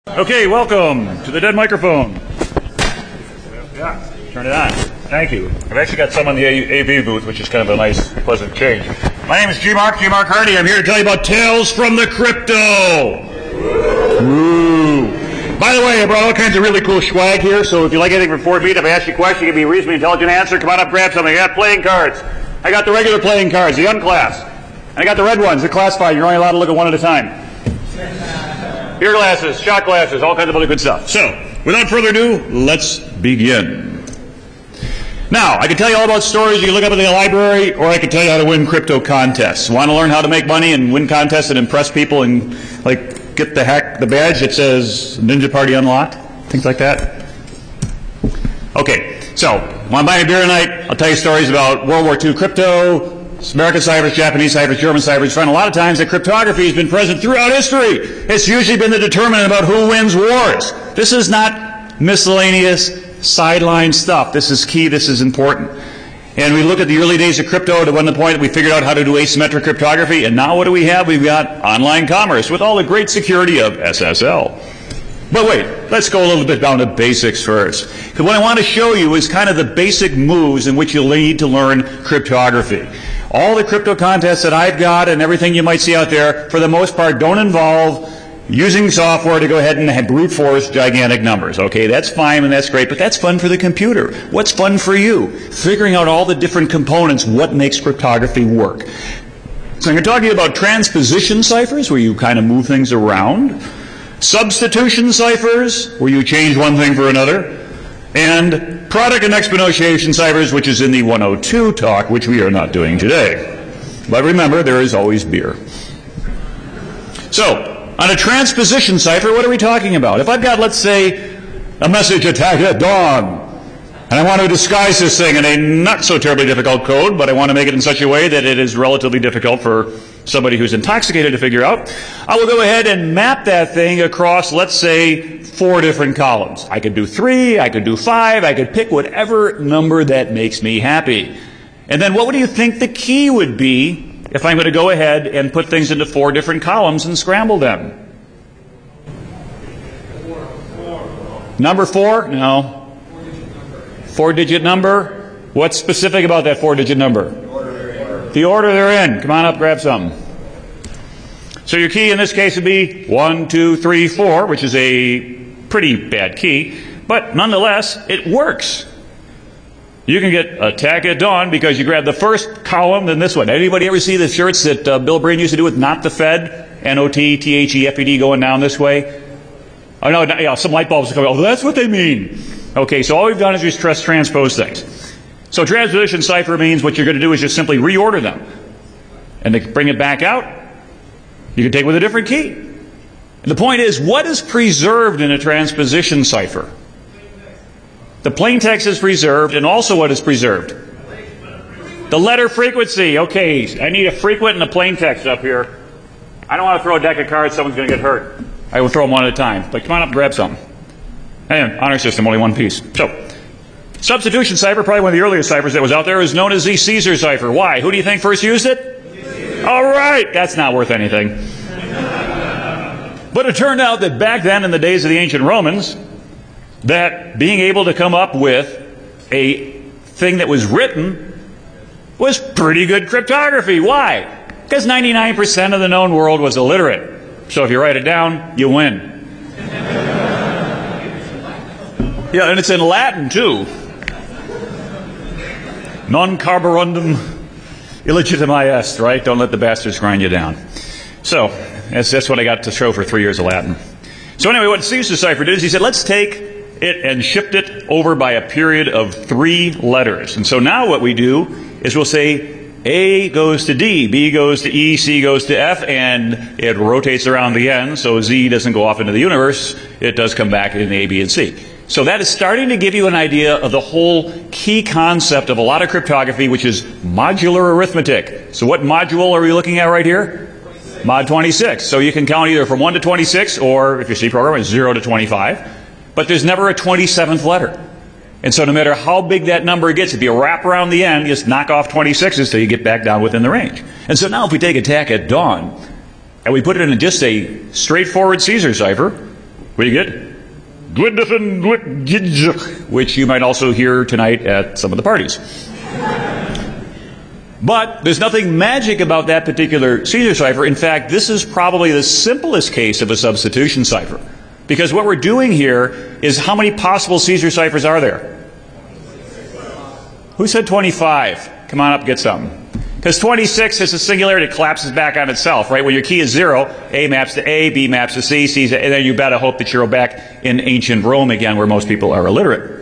Okay, welcome to the dead microphone. Yeah, turn it on. Thank you. I've actually got some on the AV booth, which is kind of a nice, pleasant change. My name is G. Mark Hardy. I'm here to tell you about Tales from the Crypto. Woo. By the way, I brought all kinds of really cool swag here, so if you like anything from Fort Meade, if I ask you a question, give me a reasonably intelligent answer, come on up, grab something. I got playing cards. I got the regular playing cards, the unclass. And I got the red ones, the classified. You're only allowed to look at one at a time. Beer glasses, shot glasses, all kinds of other good stuff. So, without further ado, let's begin. Now, I can tell you all about stories you can look up in the library, or I can tell you how to win crypto contests. Want to learn how to make money and win contests and impress people and, get the badge that says Ninja Party Unlocked? Things like that? Okay, so, want to buy a beer tonight? I'll tell you stories about World War II crypto, American ciphers, Japanese ciphers, German ciphers. Find a lot of times that cryptography has been present throughout history. It's usually been the determinant about who wins wars. This is not miscellaneous sideline stuff. This is key. This is important. And we look at the early days of crypto to one point that we figured out how to do asymmetric cryptography. And now what do we have? We've got online commerce with all the great security of SSL. But wait, let's go a little bit down to basics first. Because what I want to show you is kind of the basic moves in which you'll need to learn cryptography. All the crypto contests that I've got and everything you might see out there, for the most part, don't involve using software to go ahead and brute force gigantic numbers. Okay, that's fine and that's great, but that's fun for the computer. What's fun for you? Figuring out all the different components, what makes cryptography work. So I'm going to talk to you about transposition ciphers, where you kind of move things around. Substitution ciphers, where you change one thing for another. And product and exponentiation ciphers, which is in the 102 talk, which we are not doing today. But remember, there is always beer. So, on a transposition cipher, what are we talking about? If I've got, let's say, a message attack at dawn, and I want to disguise this thing in a not so terribly difficult code, but I want to make it in such a way that it is relatively difficult for somebody who's intoxicated to figure out, I will go ahead and map that thing across, let's say, 4 different columns. I could do 3, I could do 5, I could pick whatever number that makes me happy. And then what do you think the key would be if I'm going to go ahead and put things into 4 different columns and scramble them? Number 4? No. 4-digit number? What's specific about that 4-digit number? The order they're in. Come on up, grab some. So your key in this case would be 1, 2, 3, 4, which is a pretty bad key, but nonetheless, it works. You can get attack at dawn because you grab the first column, then this one. Anybody ever see the shirts that Bill Breen used to do with not the Fed? N-O-T-T-H-E-F-E-D going down this way? Oh no, yeah, some light bulbs are coming. Oh, that's what they mean. Okay, so all we've done is just transpose things. So transposition cipher means what you're going to do is just simply reorder them. And to bring it back out, you can take it with a different key. And the point is, what is preserved in a transposition cipher? The plain text is preserved, and also what is preserved? The letter frequency. Okay, I need a frequent and a plain text up here. I don't want to throw a deck of cards, someone's going to get hurt. I will throw them one at a time. But come on up and grab some. And honor system, only one piece. So, substitution cipher, probably one of the earliest ciphers that was out there, is known as the Caesar cipher. Why? Who do you think first used it? All right, that's not worth anything. But it turned out that back then, in the days of the ancient Romans, that being able to come up with a thing that was written was pretty good cryptography. Why? Because 99% of the known world was illiterate. So if you write it down, you win. Yeah, and it's in Latin, too. Non carborundum illegitimi est, right? Don't let the bastards grind you down. So, that's what I got to show for 3 years of Latin. So anyway, what Caesar cipher did is he said, let's take it and shift it over by a period of 3 letters. And so now what we do is we'll say A goes to D, B goes to E, C goes to F, and it rotates around the end, so Z doesn't go off into the universe. It does come back in A, B, and C. So that is starting to give you an idea of the whole key concept of a lot of cryptography, which is modular arithmetic. So what module are we looking at right here? Mod 26. So you can count either from 1 to 26, or if you're C program, it's 0 to 25. But there's never a 27th letter. And so no matter how big that number gets, if you wrap around the end, you just knock off 26s till you get back down within the range. And so now if we take attack at dawn, and we put it in just a straightforward Caesar cipher, What do you get? Which you might also hear tonight at some of the parties. But there's nothing magic about that particular Caesar cipher. In fact, this is probably the simplest case of a substitution cipher. Because what we're doing here is how many possible Caesar ciphers are there? Who said 25? Come on up, get something. Because 26 is a singularity. It collapses back on itself, right? When your key is 0, A maps to A, B maps to C, C, and then you better hope that you're back in ancient Rome again, where most people are illiterate.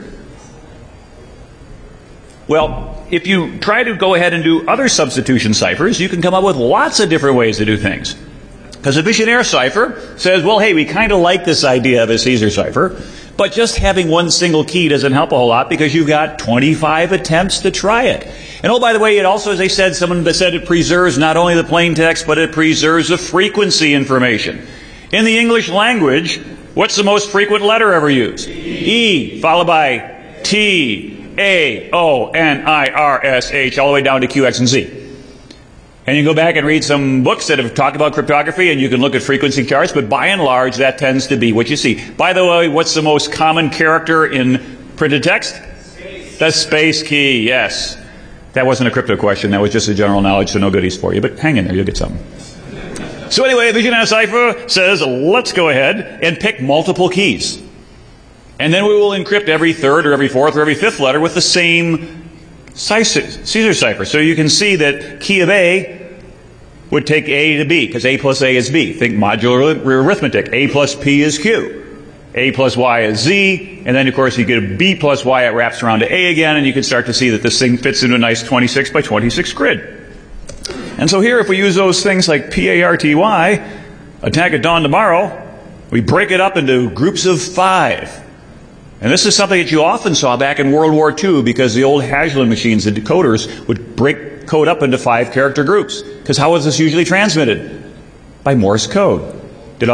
Well, if you try to go ahead and do other substitution ciphers, you can come up with lots of different ways to do things. Because a Vigenère cipher says, well, hey, we kind of like this idea of a Caesar cipher, but just having one single key doesn't help a whole lot because you've got 25 attempts to try it. And oh, by the way, it also, as they said, someone said it preserves not only the plain text, but it preserves the frequency information. In the English language, what's the most frequent letter ever used? E, followed by T, A, O, N, I, R, S, H, all the way down to Q, X, and Z. And you can go back and read some books that have talked about cryptography, and you can look at frequency charts, but by and large, that tends to be what you see. By the way, what's the most common character in printed text? Space. The space key, yes. That wasn't a crypto question. That was just a general knowledge, so no goodies for you. But hang in there, you'll get something. So anyway, Vigenère cipher says, let's go ahead and pick multiple keys. And then we will encrypt every third or every fourth or every fifth letter with the same Caesar cipher. So you can see that key of A would take A to B, because A plus A is B. Think modular arithmetic. A plus P is Q. A plus Y is Z, and then of course you get a B plus Y, it wraps around to A again, and you can start to see that this thing fits into a nice 26 by 26 grid. And so here, if we use those things like PARTY, attack at dawn tomorrow, we break it up into groups of 5. And this is something that you often saw back in World War II, because the old Hagelin machines, the decoders, would break code up into 5 character groups. Because how was this usually transmitted? By Morse code. So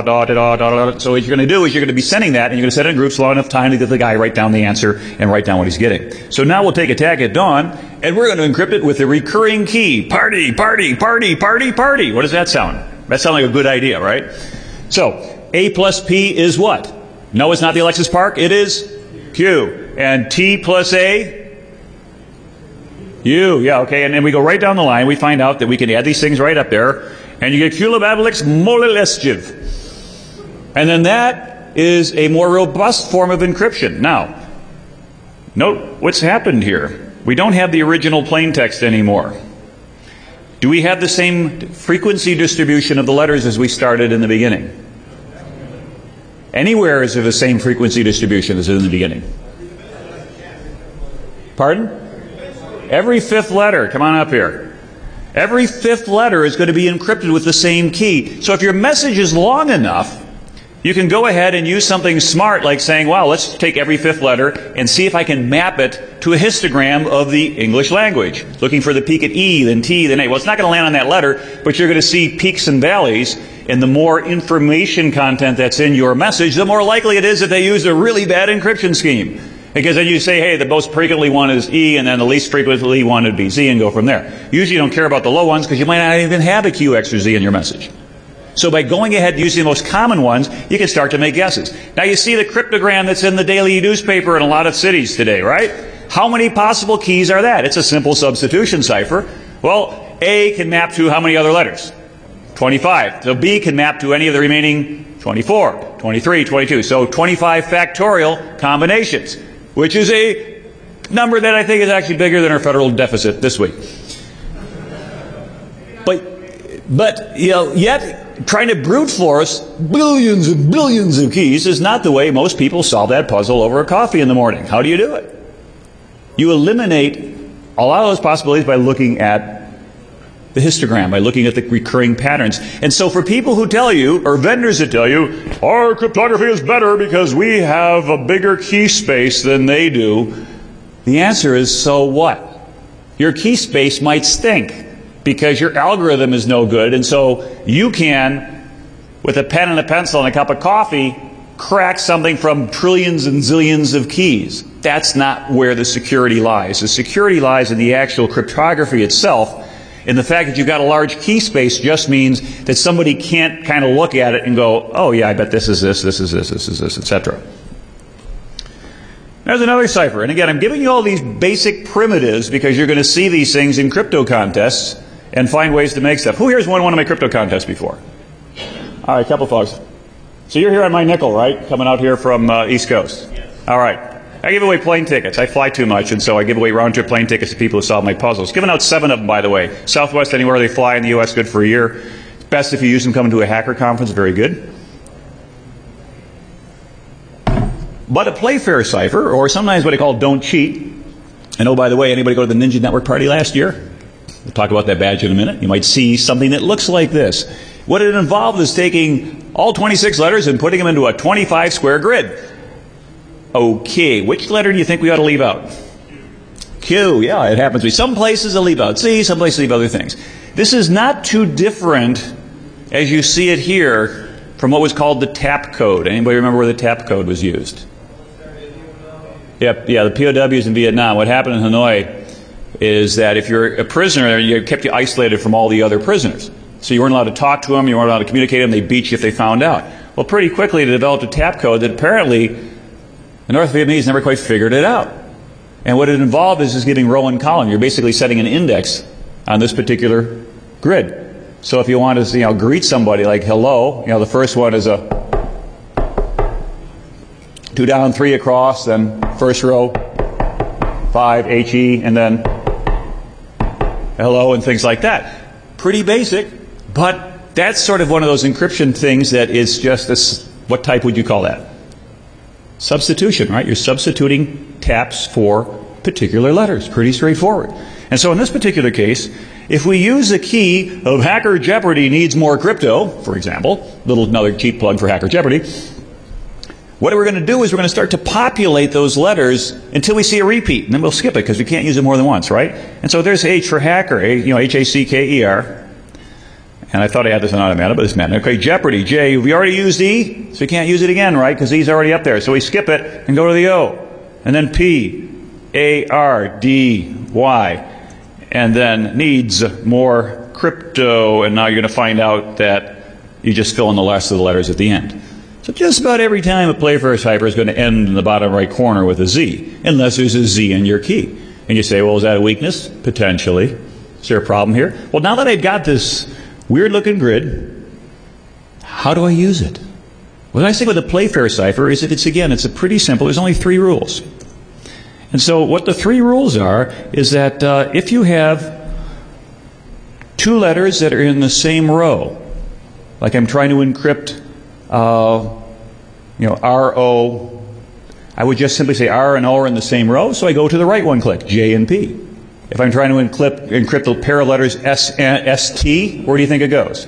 what you're going to do is you're going to be sending that, and you're going to send it in groups long enough time to get the guy write down the answer and write down what he's getting. So now we'll take attack at dawn, and we're going to encrypt it with a recurring key. Party, party, party, party, party. What does that sound? That sounds like a good idea, right? So A plus P is what? No, it's not the Alexis Park. It is Q. And T plus A? U. Yeah, okay. And then we go right down the line. We find out that we can add these things right up there. And you get Kulababelix Molilesjiv. And then that is a more robust form of encryption. Now, note what's happened here. We don't have the original plain text anymore. Do we have the same frequency distribution of the letters as we started in the beginning? Anywhere is of the same frequency distribution as in the beginning. Pardon? Every fifth letter. Come on up here. Every fifth letter is going to be encrypted with the same key. So if your message is long enough, you can go ahead and use something smart like saying, wow, let's take every fifth letter and see if I can map it to a histogram of the English language. Looking for the peak at E, then T, then A. Well, it's not going to land on that letter, but you're going to see peaks and valleys. And the more information content that's in your message, the more likely it is that they use a really bad encryption scheme. Because then you say, hey, the most frequently one is E, and then the least frequently one would be Z, and go from there. Usually you don't care about the low ones because you might not even have a Q, X, or Z in your message. So by going ahead and using the most common ones, you can start to make guesses. Now you see the cryptogram that's in the daily newspaper in a lot of cities today, right? How many possible keys are that? It's a simple substitution cipher. Well, A can map to how many other letters? 25. So B can map to any of the remaining 24, 23, 22. So 25 factorial combinations, which is a number that I think is actually bigger than our federal deficit this week. But you know, yet trying to brute force billions and billions of keys is not the way most people solve that puzzle over a coffee in the morning. How do you do it? You eliminate a lot of those possibilities by looking at the histogram, by looking at the recurring patterns. And so for people who tell you, or vendors that tell you, our cryptography is better because we have a bigger key space than they do, the answer is, so what? Your key space might stink because your algorithm is no good, and so you can, with a pen and a pencil and a cup of coffee, crack something from trillions and zillions of keys. That's not where the security lies. The security lies in the actual cryptography itself. And the fact that you've got a large key space just means that somebody can't kind of look at it and go, oh yeah, I bet this is this, this is this, this is this, etc. There's another cipher. And again, I'm giving you all these basic primitives because you're going to see these things in crypto contests and find ways to make stuff. Who here's won one of my crypto contests before? All right, a couple folks. So you're here on my nickel, right? Coming out here from East Coast. Yes. All right. I give away plane tickets. I fly too much, and so I give away round-trip plane tickets to people who solve my puzzles. Giving out 7 of them, by the way. Southwest, anywhere they fly in the U.S., good for a year. It's best if you use them coming to a hacker conference. Very good. But a Playfair cipher, or sometimes what I call don't cheat. And oh, by the way, anybody go to the Ninja Network party last year? We'll talk about that badge in a minute. You might see something that looks like this. What it involved is taking all 26 letters and putting them into a 25-square grid. Okay, which letter do you think we ought to leave out? Q. Yeah, it happens. Some places will leave out C, some places leave other things. This is not too different, as you see it here, from what was called the TAP code. Anybody remember where the TAP code was used? Yep, yeah, the POWs in Vietnam. What happened in Hanoi is that if you're a prisoner, you kept you isolated from all the other prisoners. So you weren't allowed to talk to them, you weren't allowed to communicate with them, they beat you if they found out. Well, pretty quickly they developed a TAP code that apparently the North Vietnamese never quite figured it out. And what it involved is just giving row and column. You're basically setting an index on this particular grid. So if you want to, greet somebody like hello, the first one is a 2 down, 3 across, then first row, 5, HE, and then hello and things like that. Pretty basic, but that's sort of one of those encryption things that is just this, what type would you call that? Substitution, right? You're substituting taps for particular letters. Pretty straightforward. And so in this particular case, if we use the key of Hacker Jeopardy needs more crypto, for example, another cheap plug for Hacker Jeopardy, what we're going to do is we're going to start to populate those letters until we see a repeat, and then we'll skip it because we can't use it more than once, right? And so there's H for hacker, H-A-C-K-E-R. And I thought I had this on automatic, but it's not. Okay, Jeopardy, J. We already used E, so we can't use it again, right? Because E's already up there. So we skip it and go to the O. And then P, A, R, D, Y. And then needs more crypto. And now you're going to find out that you just fill in the last of the letters at the end. So just about every time a Playfair cipher is going to end in the bottom right corner with a Z, unless there's a Z in your key. And you say, well, is that a weakness? Potentially. Is there a problem here? Well, now that I've got this weird-looking grid, how do I use it? What I say with a Playfair cipher is that it's a pretty simple. There's only 3 rules. And so what the 3 rules are is that if you have 2 letters that are in the same row, like I'm trying to encrypt R-O, I would just simply say R and O are in the same row, so I go to the right one click, J and P. If I'm trying to encrypt the pair of letters S-T, where do you think it goes?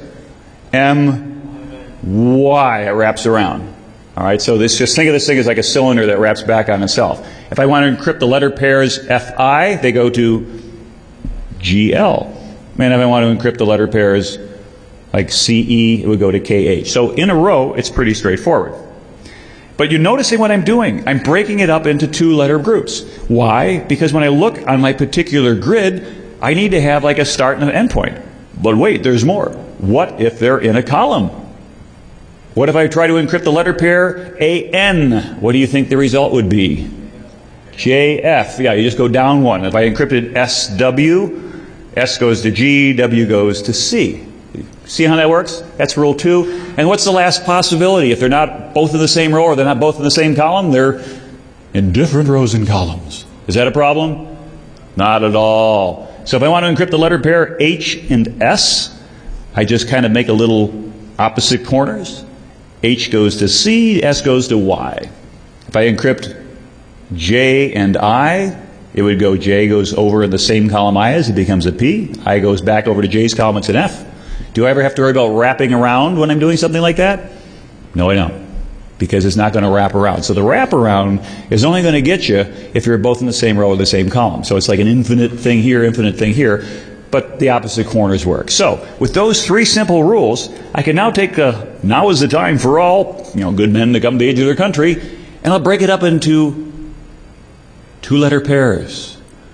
M-Y, it wraps around. All right, so just think of this thing as like a cylinder that wraps back on itself. If I want to encrypt the letter pairs F-I, they go to G-L. And if I want to encrypt the letter pairs like C-E, it would go to K-H. So in a row, it's pretty straightforward. But you're noticing what I'm doing. I'm breaking it up into 2-letter groups. Why? Because when I look on my particular grid, I need to have like a start and an end point. But wait, there's more. What if they're in a column? What if I try to encrypt the letter pair A-N? What do you think the result would be? J-F. Yeah, you just go down one. If I encrypted S-W, S goes to G, W goes to C. See how that works? That's rule 2. And what's the last possibility? If they're not both in the same row or they're not both in the same column, they're in different rows and columns. Is that a problem? Not at all. So if I want to encrypt the letter pair H and S, I just kind of make a little opposite corners. H goes to C, S goes to Y. If I encrypt J and I, it would go J goes over in the same column I is, it becomes a P. I goes back over to J's column, it's an F. Do I ever have to worry about wrapping around when I'm doing something like that? No, I don't. Because it's not going to wrap around. So the wraparound is only going to get you if you're both in the same row or the same column. So it's like an infinite thing here, but the opposite corners work. So with those 3 simple rules, I can now take now is the time for all good men to come to the age of their country, and I'll break it up into 2-letter pairs.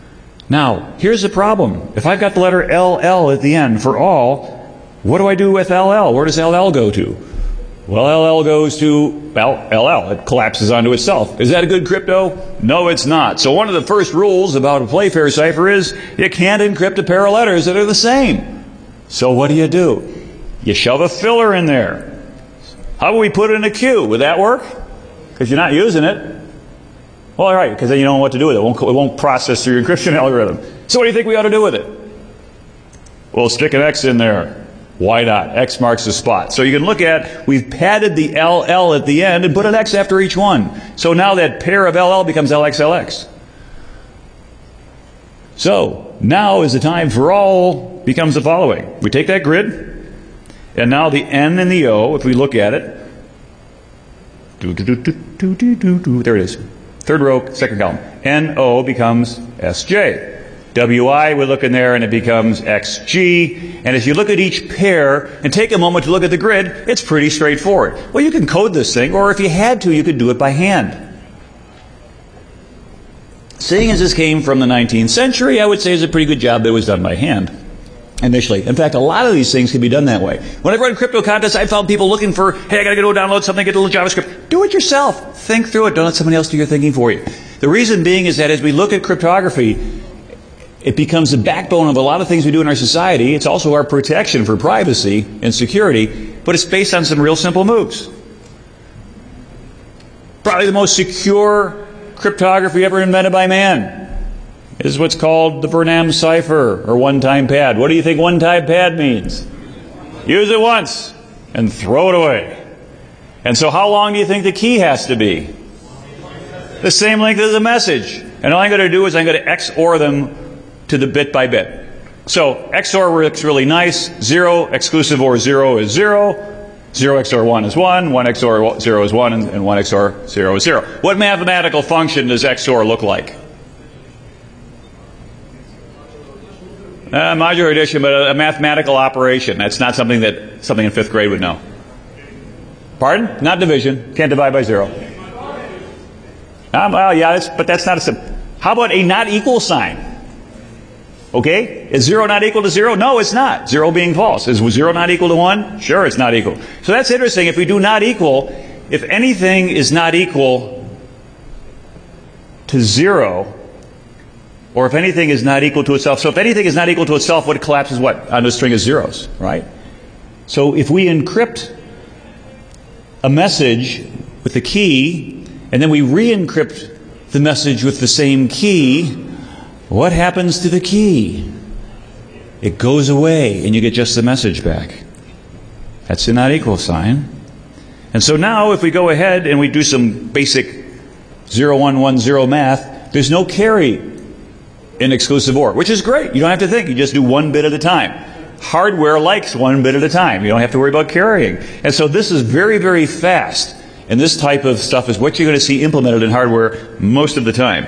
Now, here's the problem. If I've got the letter LL at the end for all, what do I do with LL? Where does LL go to? Well, LL goes to, well, LL. It collapses onto itself. Is that a good crypto? No, it's not. So one of the first rules about a Playfair cipher is you can't encrypt a pair of letters that are the same. So what do? You shove a filler in there. How about we put it in a queue? Would that work? Because you're not using it. Well, all right, because then you don't know what to do with it. It won't process through your encryption algorithm. So what do you think we ought to do with it? We'll stick an X in there. Why not? X marks the spot. So you can look at, we've padded the LL at the end and put an X after each one. So now that pair of LL becomes LXLX. So now is the time for all becomes the following. We take that grid, and now the N and the O, if we look at it, there it is. Third row, second column. NO becomes SJ. WI, we look in there and it becomes XG. And as you look at each pair and take a moment to look at the grid, it's pretty straightforward. Well, you can code this thing, or if you had to, you could do it by hand. Seeing as this came from the 19th century, I would say it's a pretty good job that it was done by hand initially. In fact, a lot of these things can be done that way. When I run crypto contests, I found people looking for, hey, I got to go download something, get a little JavaScript. Do it yourself. Think through it. Don't let somebody else do your thinking for you. The reason being is that as we look at cryptography, it becomes the backbone of a lot of things we do in our society. It's also our protection for privacy and security, but it's based on some real simple moves. Probably the most secure cryptography ever invented by man is what's called the Burnham cipher, or one-time pad. What do you think one-time pad means? Use it once and throw it away. And so how long do you think the key has to be? The same length as the message. And all I'm going to do is I'm going to XOR them to the bit by bit. So XOR works really nice. 0 exclusive OR 0 is 0. 0 XOR 1 is 1. 1 XOR 0 is 1. And 1 XOR 0 is 0. What mathematical function does XOR look like? Modular addition, but a mathematical operation. That's not something that something in 5th grade would know. Pardon? Not division. Can't divide by 0. Well, yeah, but that's not a simple. How about a not equal sign? Okay? Is 0 not equal to 0? No, it's not. 0 being false. Is 0 not equal to 1? Sure, it's not equal. So that's interesting. If we do not equal, if anything is not equal to 0, or if anything is not equal to itself. So if anything is not equal to itself, what collapses what? Onto a string of zeros, right? So if we encrypt a message with the key, and then we re-encrypt the message with the same key, what happens to the key? It goes away, and you get just the message back. That's the not equal sign. And so now if we go ahead and we do some basic 0110 math, there's no carry in exclusive OR, which is great. You don't have to think. You just do one bit at a time. Hardware likes one bit at a time. You don't have to worry about carrying. And so this is very, very fast. And this type of stuff is what you're going to see implemented in hardware most of the time.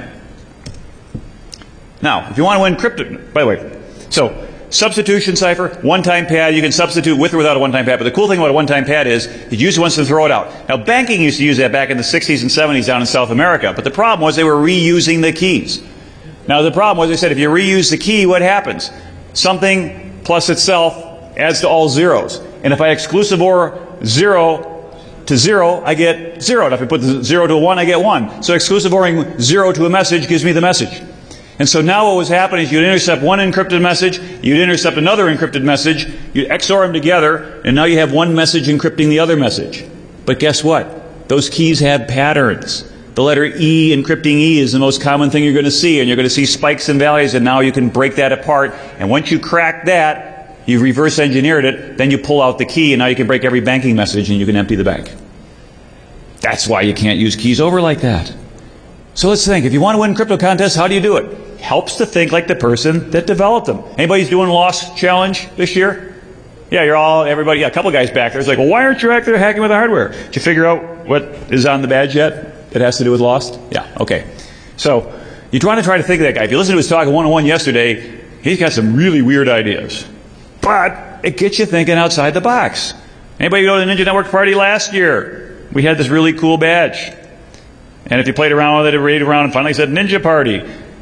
Now, if you want to encrypt it, by the way, so substitution cipher, one-time pad, you can substitute with or without a one-time pad. But the cool thing about a one-time pad is you use it once and throw it out. Now, banking used to use that back in the 60s and 70s down in South America. But the problem was they were reusing the keys. Now, the problem was, I said, if you reuse the key, what happens? Something plus itself adds to all zeros. And if I exclusive OR 0 to 0, I get 0. And if I put the 0 to a 1, I get 1. So exclusive ORing 0 to a message gives me the message. And so now what was happening is you'd intercept one encrypted message, you'd intercept another encrypted message, you'd XOR them together, and now you have one message encrypting the other message. But guess what? Those keys have patterns. The letter E, encrypting E, is the most common thing you're going to see, and you're going to see spikes and values, and now you can break that apart. And once you crack that, you've reverse engineered it, then you pull out the key, and now you can break every banking message, and you can empty the bank. That's why you can't use keys over like that. So let's think. If you want to win crypto contests, how do you do it? Helps to think like the person that developed them. Anybody's doing Lost Challenge this year? Yeah, everybody, a couple guys back there. It's like, well, why aren't you out there hacking with the hardware? Did you figure out what is on the badge yet? That has to do with Lost? Yeah, okay. So, you want to try to think of that guy. If you listen to his talk at 101 yesterday, he's got some really weird ideas. But it gets you thinking outside the box. Anybody go to the Ninja Network party last year? We had this really cool badge. And if you played around with it, and finally said Ninja Party.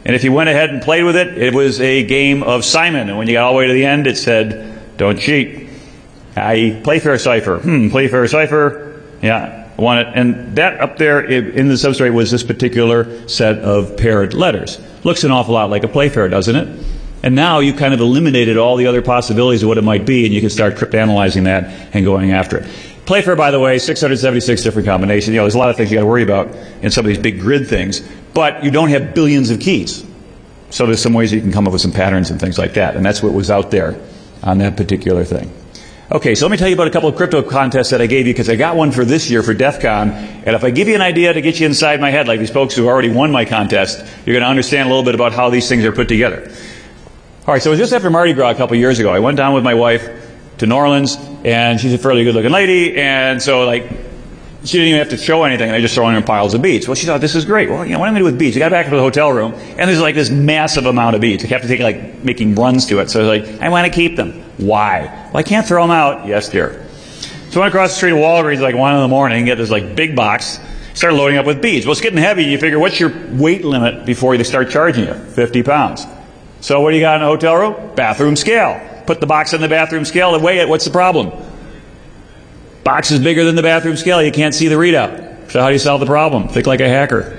And if you went ahead and played with it, it was a game of Simon. And when you got all the way to the end, it said, don't cheat. Playfair cipher. Playfair cipher. Yeah, won it. And that up there in the substrate was this particular set of paired letters. Looks an awful lot like a Playfair, doesn't it? And now you've kind of eliminated all the other possibilities of what it might be, and you can start cryptanalyzing that and going after it. Playfair, by the way, 676 different combinations. You know, there's a lot of things you got to worry about in some of these big grid things, but you don't have billions of keys. So there's some ways you can come up with some patterns and things like that, and that's what was out there on that particular thing. Okay, so let me tell you about a couple of crypto contests that I gave you, because I got one for this year for DEF CON, and if I give you an idea to get you inside my head, like these folks who already won my contest, you're going to understand a little bit about how these things are put together. All right, so it was just after Mardi Gras a couple of years ago. I went down with my wife to New Orleans, and she's a fairly good-looking lady, and so, like, she didn't even have to show anything, and I just throw in piles of beads. Well, she thought, this is great. Well, you know, what am I going to do with beads? I got back to the hotel room, and there's, like, this massive amount of beads. I kept to take, like, making runs to it. So I was like, I want to keep them. Why? Well, I can't throw them out. Yes, dear. So I went across the street to Walgreens, like, 1 in the morning, get this, like, big box, started loading up with beads. Well, it's getting heavy, and you figure, what's your weight limit before they start charging you? 50 pounds. So what do you got in a hotel room? Bathroom scale. Put the box on the bathroom scale and weigh it. What's the problem? Box is bigger than the bathroom scale. You can't see the readout. So how do you solve the problem? Think like a hacker.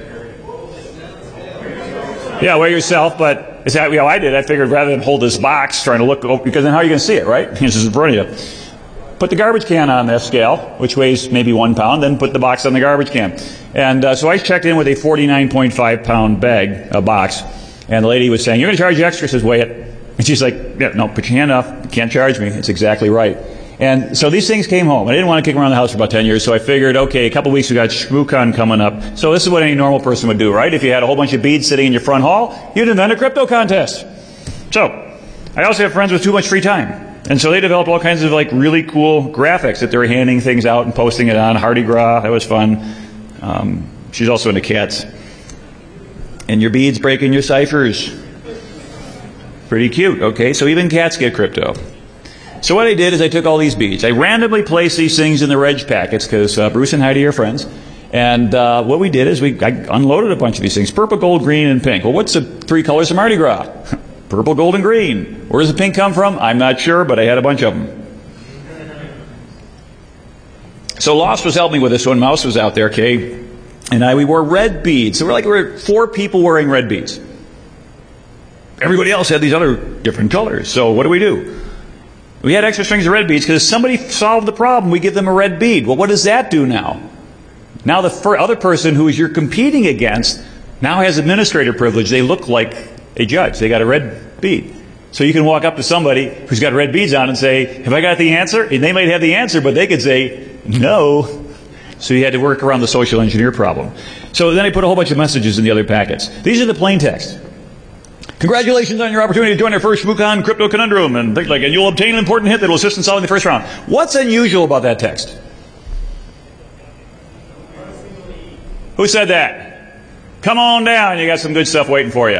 Yeah, weigh yourself, but is that, you know, I did. I figured rather than hold this box trying to look, because then how are you going to see it, right? It's just in front of you. Put the garbage can on this scale, which weighs maybe 1 pound, then put the box on the garbage can. And so I checked in with a 49.5 pound bag, a box. And the lady was saying, you're going to charge you extra. Says, weigh it. And she's like, yeah, no, put your hand up. You can't charge me. It's exactly right. And so these things came home. I didn't want to kick them around the house for about 10 years, so I figured, okay, a couple of weeks we got ShmooCon coming up. So this is what any normal person would do, right? If you had a whole bunch of beads sitting in your front hall, you'd invent a crypto contest. So I also have friends with too much free time. And so they developed all kinds of, like, really cool graphics that they were handing things out and posting it on. Hardy Gras, that was fun. She's also into cats. And your beads breaking your ciphers. Pretty cute, okay? So even cats get crypto. So what I did is I took all these beads. I randomly placed these things in the reg packets, because Bruce and Heidi are friends. And what we did is I unloaded a bunch of these things. Purple, gold, green, and pink. Well, what's the 3 colors of Mardi Gras? Purple, gold, and green. Where does the pink come from? I'm not sure, but I had a bunch of them. So Lost was helping me with this one. Mouse was out there, okay? And we wore red beads. So we're 4 people wearing red beads. Everybody else had these other different colors. So what do? We had extra strings of red beads because if somebody solved the problem, we give them a red bead. Well, what does that do now? Now the other person who you're competing against now has administrator privilege. They look like a judge. They got a red bead. So you can walk up to somebody who's got red beads on and say, have I got the answer? And they might have the answer, but they could say, no. So you had to work around the social engineer problem. So then I put a whole bunch of messages in the other packets. These are the plain text. Congratulations on your opportunity to join our first ShmooCon Crypto Conundrum, and things like, and you'll obtain an important hint that will assist in solving the first round. What's unusual about that text? Who said that? Come on down, you got some good stuff waiting for you.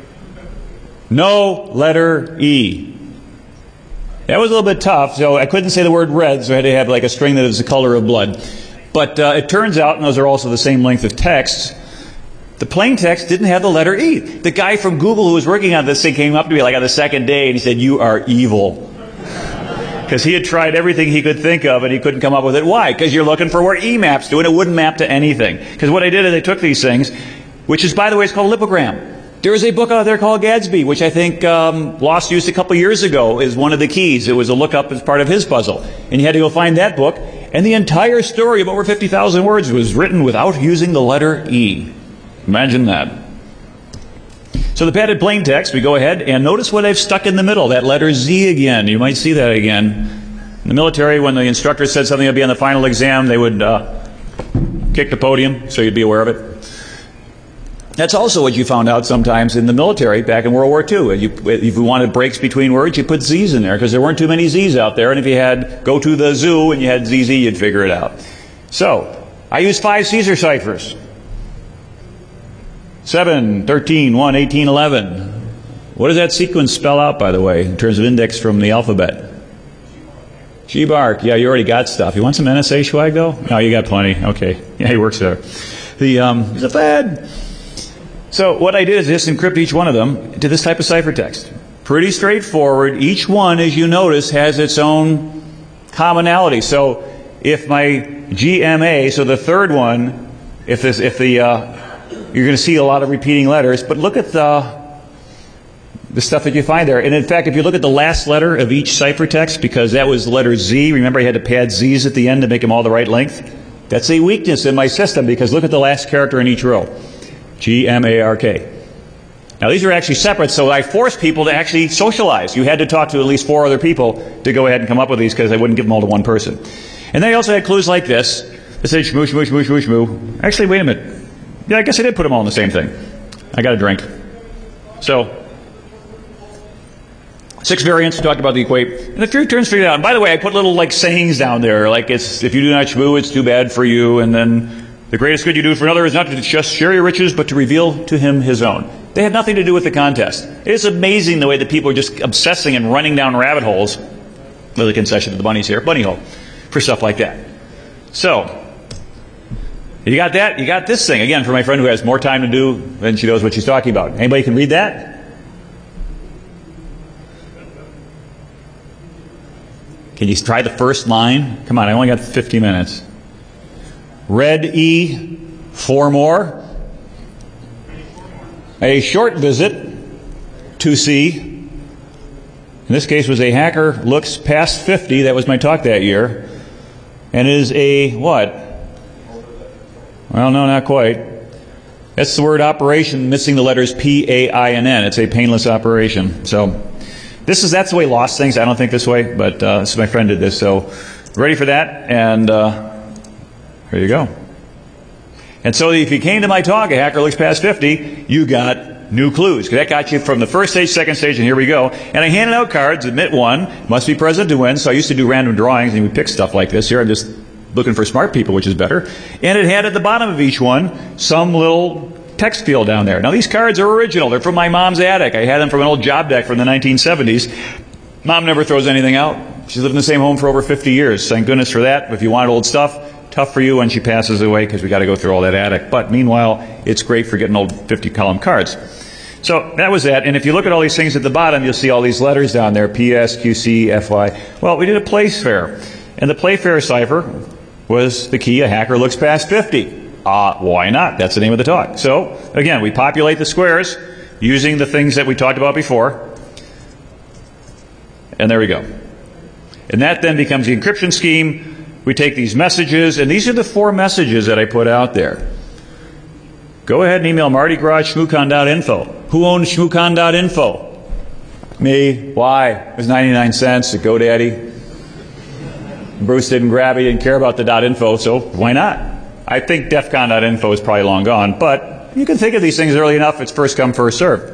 No letter E. That was a little bit tough, so I couldn't say the word red, so I had to have like a string that is the color of blood. But it turns out, and those are also the same length of text, the plain text didn't have the letter E. The guy from Google who was working on this thing came up to me like on the second day and he said, you are evil. Because he had tried everything he could think of and he couldn't come up with it. Why? Because you're looking for where E maps to, and it wouldn't map to anything. Because what I did is I took these things, which is, by the way, it's called Lipogram. There is a book out there called Gatsby, which I think Lost used a couple years ago as one of the keys. It was a lookup as part of his puzzle. And you had to go find that book. And the entire story of over 50,000 words was written without using the letter E. Imagine that. So the padded plain text, we go ahead and notice what I've stuck in the middle, that letter Z again. You might see that again. In the military, when the instructor said something would be on the final exam, they would kick the podium, so you'd be aware of it. That's also what you found out sometimes in the military back in World War II. If you wanted breaks between words, you put Z's in there because there weren't too many Z's out there. And if you had go to the zoo and you had ZZ, you'd figure it out. So I used 5 Caesar ciphers. 7, 13, 1, 18, 11. What does that sequence spell out, by the way, in terms of index from the alphabet? G-Bark. Yeah, you already got stuff. You want some NSA swag, though? No, you got plenty. Okay. Yeah, he works there. He's a fed. So what I did is just encrypt each one of them to this type of ciphertext. Pretty straightforward. Each one, as you notice, has its own commonality. So if my GMA, so the third one, you're going to see a lot of repeating letters, but look at the stuff that you find there. And in fact, if you look at the last letter of each ciphertext, because that was the letter Z, remember I had to pad Z's at the end to make them all the right length? That's a weakness in my system, because look at the last character in each row. G-M-A-R-K. Now these are actually separate, so I forced people to actually socialize. You had to talk to at least 4 other people to go ahead and come up with these, because I wouldn't give them all to one person. And then I also had clues like this. It said shmoo, shmoo, shmoo, shmoo, shmoo. Actually, wait a minute. Yeah, I guess I did put them all in the same thing. I got a drink. So 6 variants, we talked about the equate. And a few terms figured out. And by the way, I put little like sayings down there. Like, if you do not shmoo, it's too bad for you. And then, the greatest good you do for another is not to just share your riches, but to reveal to him his own. They had nothing to do with the contest. It's amazing the way that people are just obsessing and running down rabbit holes, little concession to the bunnies here, bunny hole, for stuff like that. So, you got that? You got this thing. Again, for my friend who has more time to do than she knows what she's talking about. Anybody can read that? Can you try the first line? Come on, I only got 50 minutes. Red E, 4 more. A short visit to see. In this case was a hacker looks past 50. That was my talk that year. And is a what? Well, no, not quite. That's the word operation, missing the letters P-A-I-N-N. It's a painless operation. So that's the way Lost thinks. I don't think this way, but my friend did this. So ready for that? And here you go. And so if you came to my talk, a hacker looks past 50, you got new clues. Because that got you from the first stage, second stage, and here we go. And I handed out cards, admit one, must be present to win. So I used to do random drawings, and we pick stuff like this. Here I'm just looking for smart people, which is better. And it had at the bottom of each one some little text field down there. Now these cards are original. They're from my mom's attic. I had them from an old job deck from the 1970s. Mom never throws anything out. She's lived in the same home for over 50 years. Thank goodness for that. If you want old stuff, tough for you when she passes away, because we got to go through all that attic. But meanwhile, it's great for getting old 50-column cards. So that was that. And if you look at all these things at the bottom, you'll see all these letters down there, P, S, Q, C, F, Y. Well, we did a Playfair. And the Playfair cipher was the key, a hacker looks past 50. Why not? That's the name of the talk. So, again, we populate the squares using the things that we talked about before. And there we go. And that then becomes the encryption scheme. We take these messages, and these are the 4 messages that I put out there. Go ahead and email Marty Garage, shmoocon.info. Who owns shmoocon.info? Me. Why? It was 99 cents at GoDaddy. Bruce didn't grab it, he didn't care about the .info, so why not? I think defcon.info is probably long gone, but you can think of these things early enough. It's first come, first served.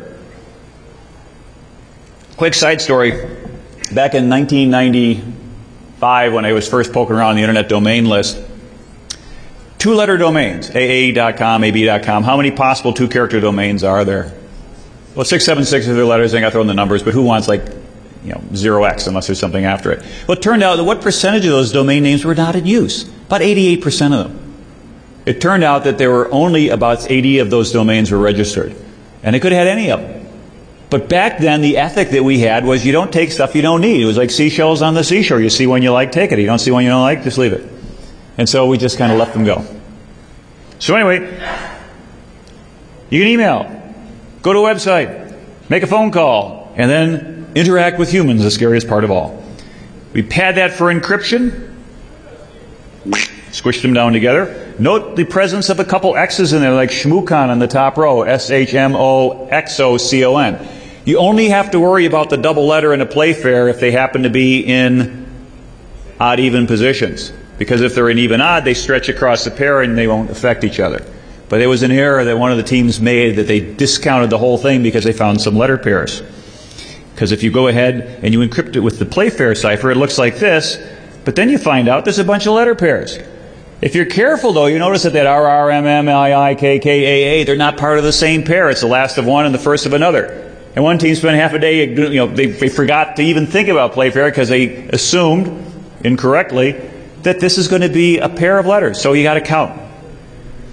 Quick side story. Back in 1995, when I was first poking around the internet domain list, 2-letter domains, AA.com, AB.com. How many possible 2-character domains are there? Well, 676 are their letters. I got to throw in the numbers, but who wants 0x unless there's something after it? Well, it turned out that what percentage of those domain names were not in use? About 88% of them. It turned out that there were only about 80 of those domains were registered. And they could have had any of them. But back then, the ethic that we had was you don't take stuff you don't need. It was like seashells on the seashore. You see one you like, take it. You don't see one you don't like, just leave it. And so we just kind of let them go. So anyway, you can email, go to a website, make a phone call, and then interact with humans, the scariest part of all. We pad that for encryption, squish them down together. Note the presence of a couple X's in there, like shmoocon on the top row, S-H-M-O-X-O-C-O-N. You only have to worry about the double letter in a Playfair if they happen to be in odd-even positions. Because if they're in even-odd, they stretch across the pair and they won't affect each other. But there was an error that one of the teams made that they discounted the whole thing because they found some letter pairs. Because if you go ahead and you encrypt it with the Playfair cipher, it looks like this, but then you find out there's a bunch of letter pairs. If you're careful, though, you notice that R, R, M, M, I, I, K, K, A, A, they're not part of the same pair. It's the last of one and the first of another. And one team spent half a day, they forgot to even think about Playfair because they assumed, incorrectly, that this is going to be a pair of letters. So you got to count.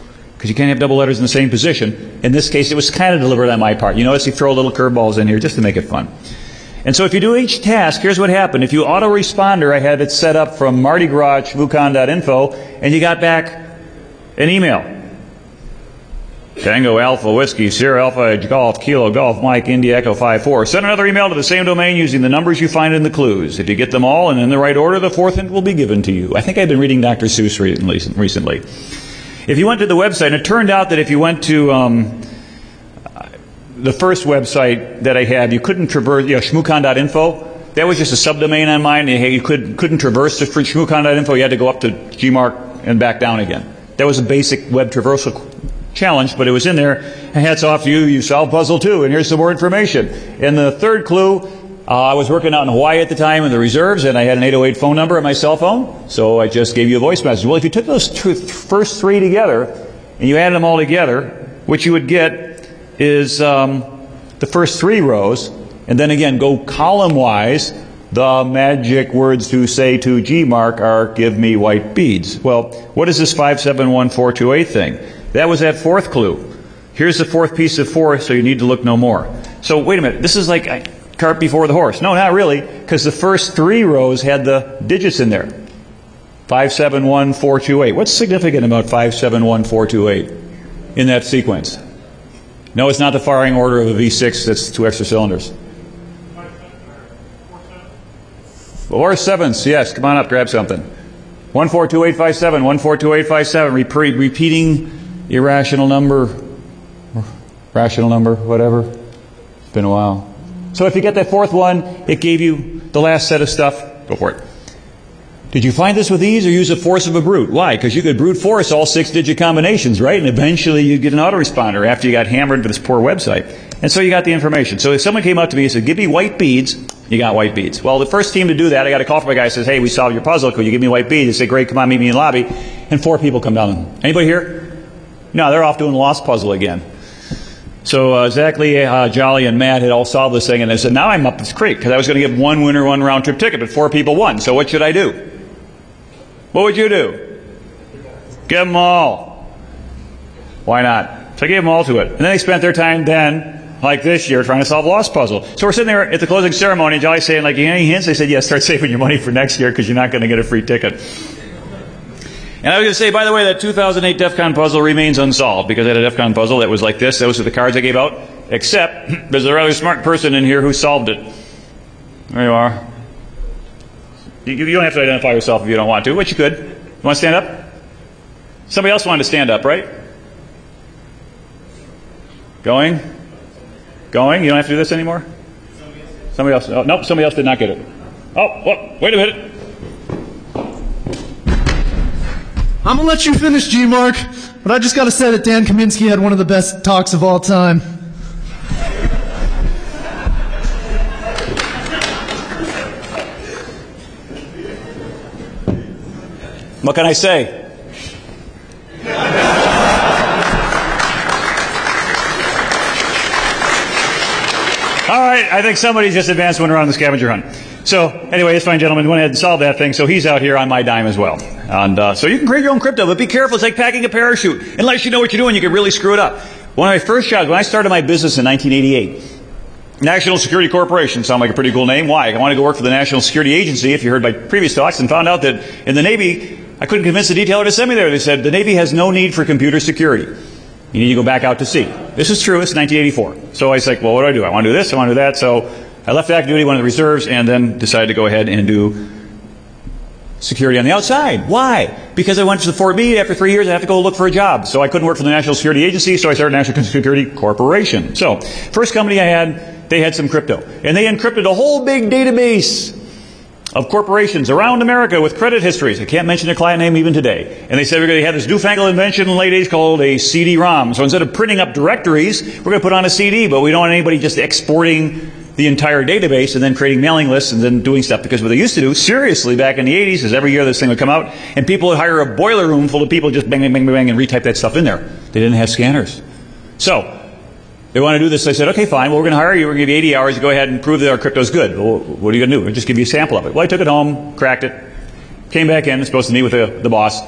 because you can't have double letters in the same position. In this case, it was kind of deliberate on my part. You notice you throw little curveballs in here just to make it fun. And so if you do each task, here's what happened. If you autoresponder, I had it set up from Mardi Gras, shmooCon.info, and you got back an email. Tango Alpha Whiskey, Sierra Alpha Golf, Kilo Golf, Mike, India Echo 54. Send another email to the same domain using the numbers you find in the clues. If you get them all and in the right order, the fourth hint will be given to you. I think I've been reading Dr. Seuss recently. If you went to the website, and it turned out that if you went to the first website that I had, you couldn't traverse, shmooCon.info. That was just a subdomain on mine. You couldn't traverse the shmooCon.info. You had to go up to Gmark and back down again. That was a basic web traversal challenge, but it was in there. And hats off to you. You solved puzzle 2, and here's some more information. In the third clue, I was working out in Hawaii at the time in the reserves, and I had an 808 phone number on my cell phone, so I just gave you a voice message. Well, if you took those first 3 together, and you added them all together, what you would get is the first 3 rows, and then again, go column-wise. The magic words to say to Gmark are, give me white beads. Well, what is this 571428 thing? That was that fourth clue. Here's the fourth piece of 4, so you need to look no more. So wait a minute, this is like a cart before the horse. No, not really, because the first 3 rows had the digits in there. 571428. What's significant about 571428 in that sequence? No, it's not the firing order of a V6, that's 2 extra cylinders. 4 sevenths, yes, come on up, grab something. 142857, 142857, repeating irrational number, rational number, whatever. It's been a while. So if you get that fourth one, it gave you the last set of stuff. Go for it. Did you find this with ease or use the force of a brute? Why? Because you could brute force all 6-digit combinations, right? And eventually you'd get an autoresponder after you got hammered for this poor website. And so you got the information. So if someone came up to me and said, give me white beads, you got white beads. Well, the first team to do that, I got a call from a guy who says, hey, we solved your puzzle. Could you give me white beads? They say, great, come on, meet me in the lobby. And 4 people come down. Anybody here? No, they're off doing the lost puzzle again. So Zachary, Jolly, and Matt had all solved this thing, and they said, now I'm up this creek, because I was going to give one winner one round-trip ticket, but 4 people won. So what should I do? What would you do? Give them all. Why not? So I gave them all to it. And then they spent their time then, like this year, trying to solve a lost puzzle. So we're sitting there at the closing ceremony, and Jolly's saying, like, any hints? They said, yes, start saving your money for next year, because you're not going to get a free ticket. And I was going to say, by the way, that 2008 DEF CON puzzle remains unsolved, because I had a DEF CON puzzle that was like this. Those are the cards I gave out. Except, there's a rather smart person in here who solved it. There you are. You don't have to identify yourself if you don't want to, but you could. You want to stand up? Somebody else wanted to stand up, right? Going? Going? You don't have to do this anymore? Somebody else. Oh, nope, somebody else did not get it. Oh, wait a minute. I'm going to let you finish, Gmark, but I just got to say that Dan Kaminsky had one of the best talks of all time. What can I say? All right, I think somebody just advanced one around the scavenger hunt. So, anyway, this fine gentleman went ahead and solved that thing, so he's out here on my dime as well. And so you can create your own crypto, but be careful. It's like packing a parachute. Unless you know what you're doing, you can really screw it up. One of my first jobs, when I started my business in 1988, National Security Corporation, sound like a pretty cool name. Why? I wanted to go work for the National Security Agency, if you heard my previous talks, and found out that in the Navy, I couldn't convince the detailer to send me there. They said, the Navy has no need for computer security. You need to go back out to sea. This is true. It's 1984. So I was like, well, what do? I want to do this. I want to do that. So I left active duty, went to the reserves, and then decided to go ahead and do security on the outside. Why? Because I went to the Fort Meade. After 3 years, I have to go look for a job. So I couldn't work for the National Security Agency, so I started National Security Corporation. So first company I had, they had some crypto. And they encrypted a whole big database of corporations around America with credit histories. I can't mention their client name even today. And they said we're going to have this newfangled invention in the late 80s called a CD-ROM. So instead of printing up directories, we're going to put on a CD, but we don't want anybody just exporting the entire database and then creating mailing lists and then doing stuff. Because what they used to do, seriously, back in the 80s, is every year this thing would come out, and people would hire a boiler room full of people just bang, bang, bang, bang, and retype that stuff in there. They didn't have scanners. So they want to do this. They said, okay, fine. Well, we're going to hire you. We're going to give you 80 hours to go ahead and prove that our crypto's good. Well, what are you going to do? We'll just give you a sample of it. Well, I took it home, cracked it, came back in, supposed to meet with the boss.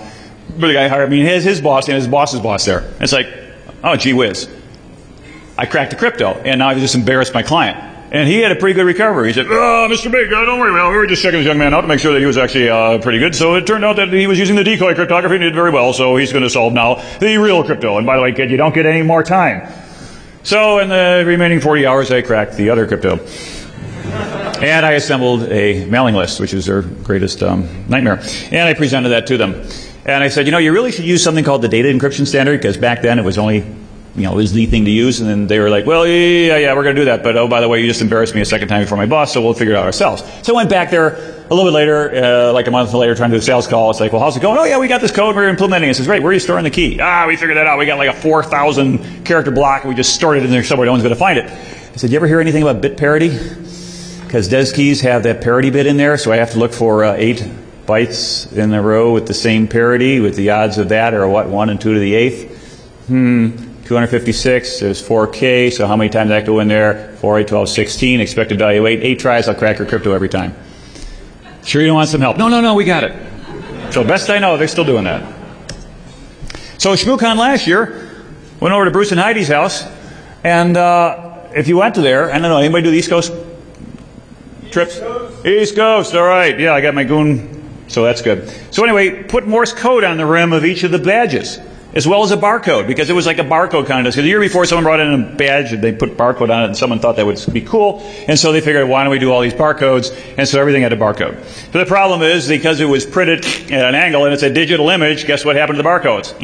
But the guy hired me, and his boss and his boss's boss there. It's like, oh, gee whiz. I cracked the crypto, and now I just embarrassed my client. And he had a pretty good recovery. He said, oh, Mr. Big, don't worry about it. We were just checking this young man out to make sure that he was actually pretty good. So it turned out that he was using the decoy cryptography and he did very well. So he's going to solve now the real crypto. And by the way, kid, you don't get any more time. So in the remaining 40 hours, I cracked the other crypto. And I assembled a mailing list, which is their greatest nightmare. And I presented that to them. And I said, you really should use something called the data encryption standard, because back then it was only, it was the thing to use. And then they were like, well, yeah, we're going to do that. But, oh, by the way, you just embarrassed me a second time before my boss, so we'll figure it out ourselves. So I went back there a little bit later, like a month later, trying to do a sales call. It's like, well, how's it going? Oh, yeah, we got this code. We're implementing it. It says, great, where are you storing the key? We figured that out. We got like a 4,000 character block, and we just stored it in there somewhere. No one's going to find it. I said, you ever hear anything about bit parity? Because DES keys have that parity bit in there, so I have to look for 8 bytes in a row with the same parity, with the odds of that are what, 1 and 2 to the 8th? 256, there's 4K, so how many times I have to go in there? 4, 8, 12, 16, expected value 8. 8 tries, I'll crack your crypto every time. Sure you don't want some help? No, we got it. So best I know, they're still doing that. So ShmooCon last year, went over to Bruce and Heidi's house, and if you went to there, I don't know, anybody do the East Coast trips? East Coast, all right. Yeah, I got my goon, so that's good. So anyway, put Morse code on the rim of each of the badges, as well as a barcode, because it was like a barcode contest. Because the year before, someone brought in a badge, and they put barcode on it, and someone thought that would be cool, and so they figured, why don't we do all these barcodes? And so everything had a barcode. But the problem is, because it was printed at an angle, and it's a digital image, guess what happened to the barcodes?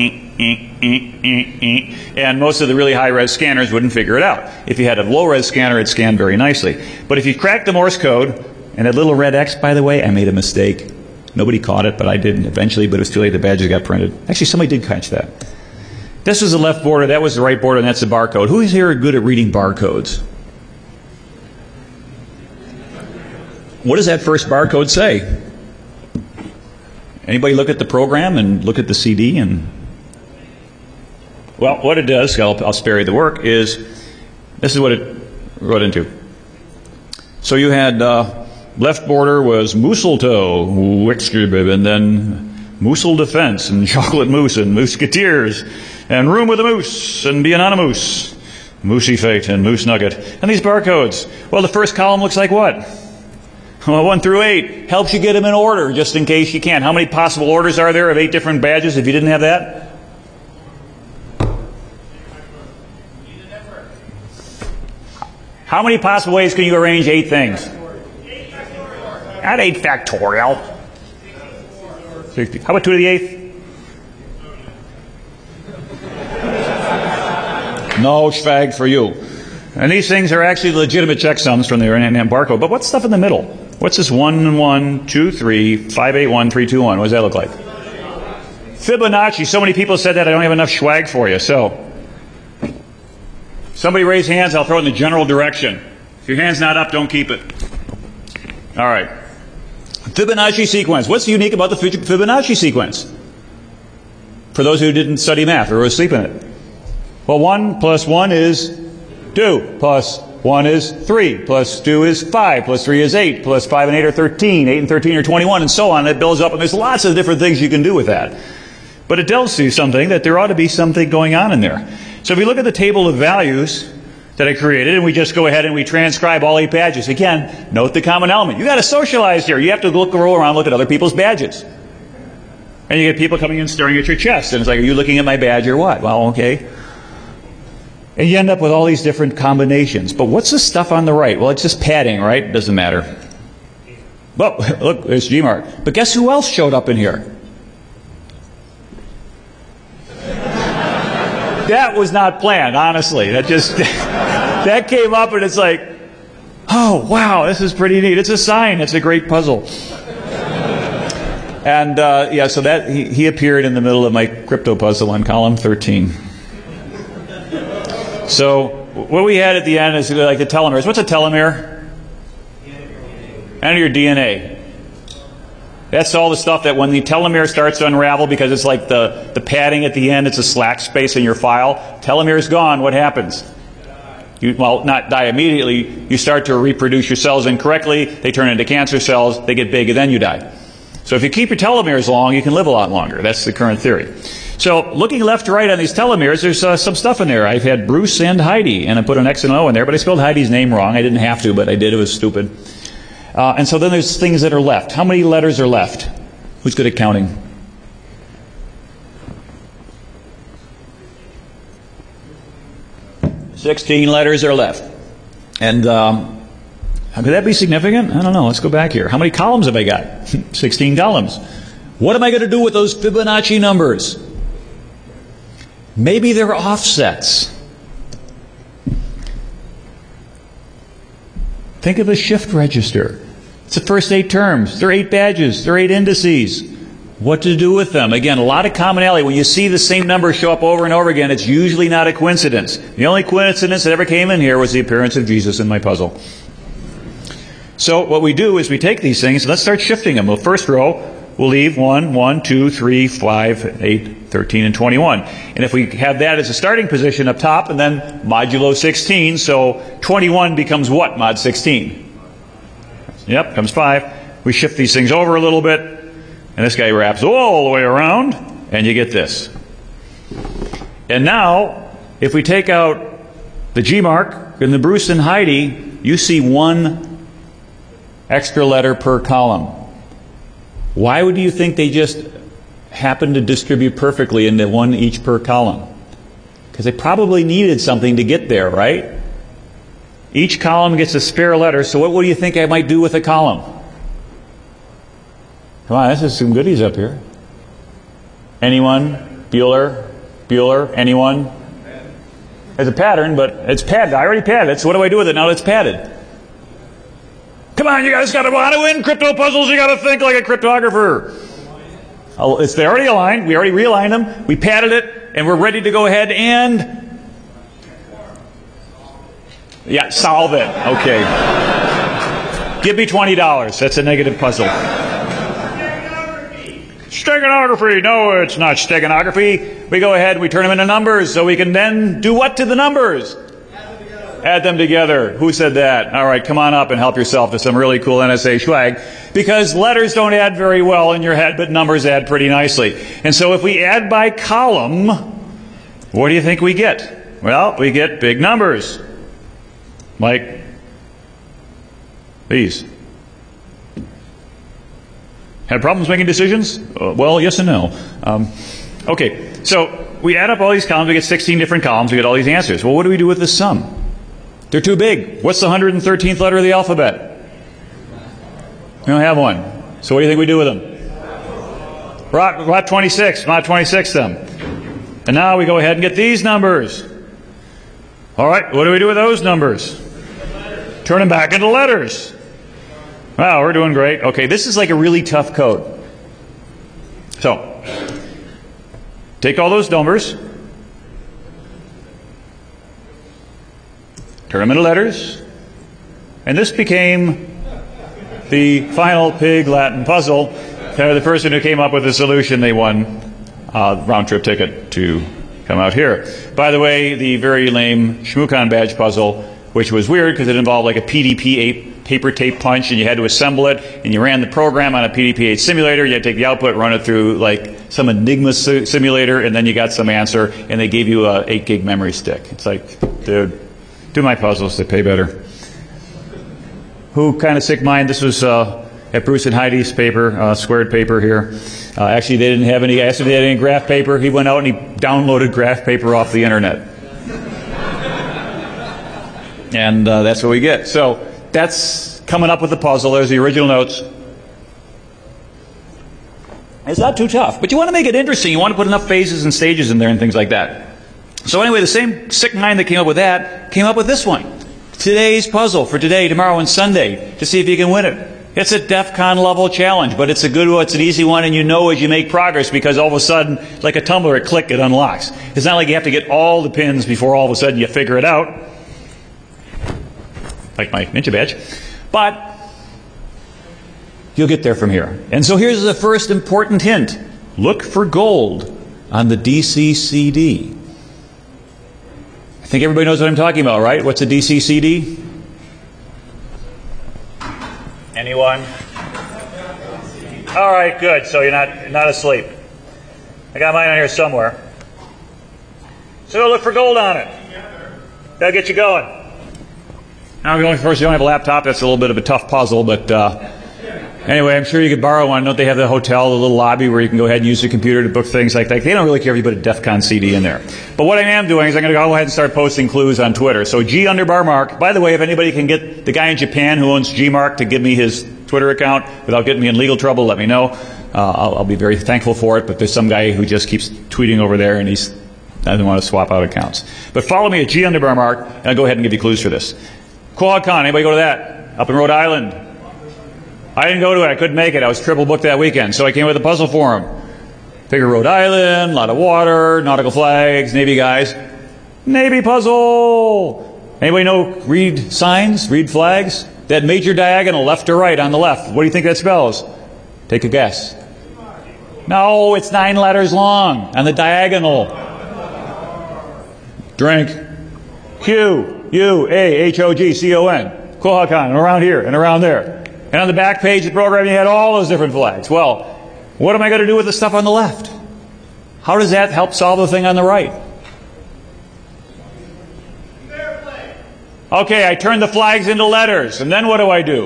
And most of the really high-res scanners wouldn't figure it out. If you had a low-res scanner, it scanned very nicely. But if you cracked the Morse code, and that little red X, by the way, I made a mistake. Nobody caught it, but I did eventually, but it was too late. The badges got printed. Actually, somebody did catch that. This was the left border, that was the right border, and that's the barcode. Who is here good at reading barcodes? What does that first barcode say? Anybody look at the program and look at the CD? And well, what it does, I'll spare you the work, is this is what it wrote into. So you had left border was Mooseltoe, Wixkibib, and then Moosel Defense, and Chocolate Moose, and Musketeers, and Room with a Moose, and Be Anonymous, Moosey Fate, and Moose Nugget. And these barcodes. Well, the first column looks like what? Well, 1 through 8 helps you get them in order, just in case you can. How many possible orders are there of 8 different badges if you didn't have that? How many possible ways can you arrange 8 things? Not 8 factorial. How about 2 to the 8th? No schwag for you. And these things are actually legitimate checksums from the barcode. But what's stuff in the middle? What's this 1, 1, 2, 3, 5, 8, 1, 3, 2, 1? What does that look like? Fibonacci. So many people said that I don't have enough schwag for you. So somebody raise hands, I'll throw it in the general direction. If your hand's not up, don't keep it. All right. Fibonacci sequence. What's unique about the Fibonacci sequence? For those who didn't study math or were asleep in it. Well, 1 plus 1 is 2, plus 1 is 3, plus 2 is 5, plus 3 is 8, plus 5 and 8 are 13, 8 and 13 are 21, and so on. It builds up, and there's lots of different things you can do with that. But it tells you something, that there ought to be something going on in there. So if we look at the table of values that I created, and we just go ahead and we transcribe all 8 badges. Again, note the common element. You got to socialize here. You have to roll around, look at other people's badges. And you get people coming in staring at your chest, and it's like, are you looking at my badge or what? Well, okay. And you end up with all these different combinations. But what's the stuff on the right? Well, it's just padding, right? Doesn't matter. Well, look, there's Gmark. But guess who else showed up in here? That was not planned, honestly. That came up, and it's like, oh, wow, this is pretty neat. It's a sign. It's a great puzzle. And, so that he appeared in the middle of my crypto puzzle on column 13. So what we had at the end is like the telomeres. What's a telomere? End of your DNA. That's all the stuff that when the telomere starts to unravel, because it's like the padding at the end, it's a slack space in your file. Telomere is gone. What happens? Not die immediately. You start to reproduce your cells incorrectly. They turn into cancer cells. They get big, and then you die. So if you keep your telomeres long, you can live a lot longer. That's the current theory. So looking left to right on these telomeres, there's some stuff in there. I've had Bruce and Heidi, and I put an X and O in there, but I spelled Heidi's name wrong. I didn't have to, but I did. It was stupid. And so then there's things that are left. How many letters are left? Who's good at counting? 16 letters are left. And could that be significant? I don't know. Let's go back here. How many columns have I got? 16 columns. What am I going to do with those Fibonacci numbers? Maybe they're offsets. Think of a shift register. It's the first 8 terms. There are 8 badges. There are 8 indices. What to do with them? Again, a lot of commonality. When you see the same number show up over and over again, it's usually not a coincidence. The only coincidence that ever came in here was the appearance of Jesus in my puzzle. So what we do is we take these things, let's start shifting them. Well, first row, we'll leave 1, 1, 2, 3, 5, 8, 13, and 21. And if we have that as a starting position up top, and then modulo 16, so 21 becomes what, mod 16? Yep, comes 5. We shift these things over a little bit, and this guy wraps all the way around, and you get this. And now, if we take out the G mark and the Bruce and Heidi, you see 1 extra letter per column. Why would you think they just happen to distribute perfectly into 1 each per column? Because they probably needed something to get there, right? Each column gets a spare letter, so what do you think I might do with a column? Come on, this is some goodies up here. Anyone? Bueller? Bueller? Anyone? There's a pattern, but it's padded. I already padded it, so what do I do with it now that it's padded? Come on, you guys got to want to win crypto puzzles. You got to think like a cryptographer. Oh, they're already aligned. We already realigned them. We padded it, and we're ready to go ahead and solve it. Okay. Give me $20. That's a negative puzzle. Steganography. No, it's not steganography. We go ahead and we turn them into numbers, so we can then do what to the numbers? Add them together. Who said that? All right, come on up and help yourself to some really cool NSA swag. Because letters don't add very well in your head, but numbers add pretty nicely. And so if we add by column, what do you think we get? Well, we get big numbers. Like these. Had problems making decisions? Well, yes and no. Okay, so we add up all these columns. We get 16 different columns. We get all these answers. Well, what do we do with this sum? They're too big. What's the 113th letter of the alphabet? We don't have one. So what do you think we do with them? Lot 26. Mod 26 them. And now we go ahead and get these numbers. All right, what do we do with those numbers? Turn them back into letters. Wow, we're doing great. Okay, this is like a really tough code. So, take all those numbers, turn them into letters, and this became the final pig Latin puzzle. The person who came up with the solution, they won a round-trip ticket to come out here. By the way, the very lame Shmoocon badge puzzle, which was weird because it involved like a PDP-8 paper tape punch, and you had to assemble it, and you ran the program on a PDP-8 simulator. You had to take the output, run it through like some Enigma simulator, and then you got some answer, and they gave you a 8 gig memory stick. It's like, dude, do my puzzles, they pay better. Who kind of sick mind? This was at Bruce and Heidi's paper, squared paper here. Actually, they didn't have any. I asked if they had any graph paper. He went out and he downloaded graph paper off the internet. And that's what we get. So that's coming up with the puzzle. There's the original notes. It's not too tough, but you want to make it interesting. You want to put enough phases and stages in there and things like that. So anyway, the same sick mind that came up with that came up with this one. Today's puzzle for today, tomorrow, and Sunday to see if you can win it. It's a DEF CON level challenge, but it's a good one, it's an easy one, and you know as you make progress because all of a sudden, like a tumbler, a click, it unlocks. It's not like you have to get all the pins before all of a sudden you figure it out. Like my ninja badge. But you'll get there from here. And so here's the first important hint. Look for gold on the DCCD. I think everybody knows what I'm talking about, right? What's a DCCD? Anyone? All right, good. So you're not asleep. I got mine on here somewhere. So look for gold on it. That'll get you going. Now, of course, you don't have a laptop. That's a little bit of a tough puzzle, but anyway, I'm sure you could borrow one. Don't they have the hotel, the little lobby where you can go ahead and use your computer to book things like that? They don't really care if you put a DEF CON CD in there. But what I am doing is I'm going to go ahead and start posting clues on Twitter. So G_Mark. By the way, if anybody can get the guy in Japan who owns Gmark to give me his Twitter account without getting me in legal trouble, let me know. I'll be very thankful for it. But there's some guy who just keeps tweeting over there and he doesn't want to swap out accounts. But follow me at G_Mark and I'll go ahead and give you clues for this. Quahog-Con, anybody go to that? Up in Rhode Island. I didn't go to it. I couldn't make it. I was triple booked that weekend. So I came with a puzzle for him. Figure Rhode Island, a lot of water, nautical flags, Navy guys. Navy puzzle! Anybody know read signs, read flags? That major diagonal, left or right on the left. What do you think that spells? Take a guess. No, it's 9 letters long on the diagonal. Drink. Q-U-A-H-O-G-C-O-N. Quahog-Con, and around here and around there. And on the back page of the program, you had all those different flags. Well, what am I going to do with the stuff on the left? How does that help solve the thing on the right? Okay, I turn the flags into letters, and then what do I do?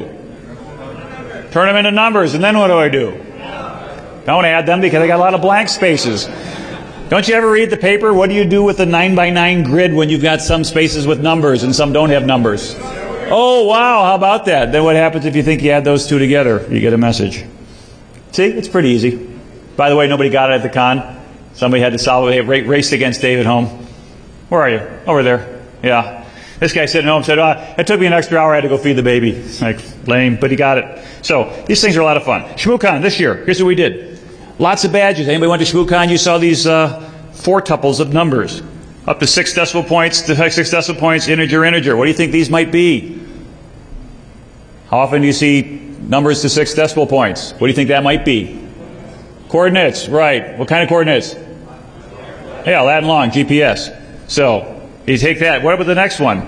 Turn them into numbers, and then what do I do? Don't add them because I got a lot of blank spaces. Don't you ever read the paper? What do you do with the 9x9 grid when you've got some spaces with numbers and some don't have numbers? Oh, wow, how about that? Then what happens if you think you add those two together? You get a message. See, it's pretty easy. By the way, nobody got it at the con. Somebody had to solve it. They raced against David home. Where are you? Over there. Yeah. This guy sitting home said, it took me an extra hour. I had to go feed the baby. Like, lame, but he got it. So, these things are a lot of fun. ShmooCon this year, here's what we did. Lots of badges. Anybody went to ShmooCon? You saw these 4 tuples of numbers. Up to 6 decimal points, integer. What do you think these might be? How often do you see numbers to 6 decimal points? What do you think that might be? Coordinates, right. What kind of coordinates? Yeah, Latin long, GPS. So, you take that. What about the next one?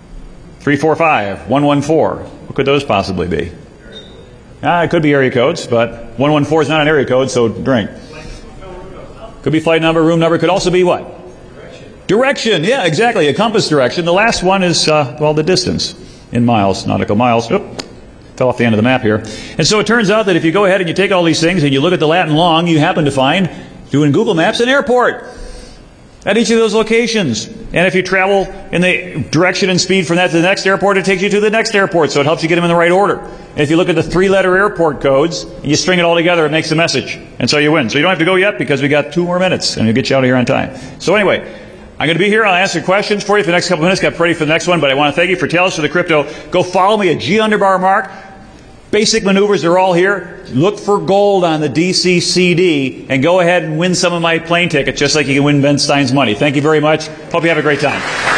345, 114. What could those possibly be? It could be area codes, but 114 is not an area code, so drink. Could be flight number, room number. Could also be what? Direction. Yeah, exactly. A compass direction. The last one is, the distance in miles, nautical miles. Oop, fell off the end of the map here. And so it turns out that if you go ahead and you take all these things and you look at the Latin long, you happen to find, doing Google Maps, an airport at each of those locations. And if you travel in the direction and speed from that to the next airport, it takes you to the next airport, so it helps you get them in the right order. And if you look at the 3-letter airport codes, and you string it all together, it makes a message. And so you win. So you don't have to go yet because we got 2 more minutes, and we'll get you out of here on time. So anyway, I'm going to be here. I'll answer questions for you for the next couple of minutes. Got ready for the next one, but I want to thank you for Tales for the Crypto. Go follow me at G_Mark. Basic maneuvers are all here. Look for gold on the DCCD and go ahead and win some of my plane tickets just like you can win Ben Stein's money. Thank you very much. Hope you have a great time.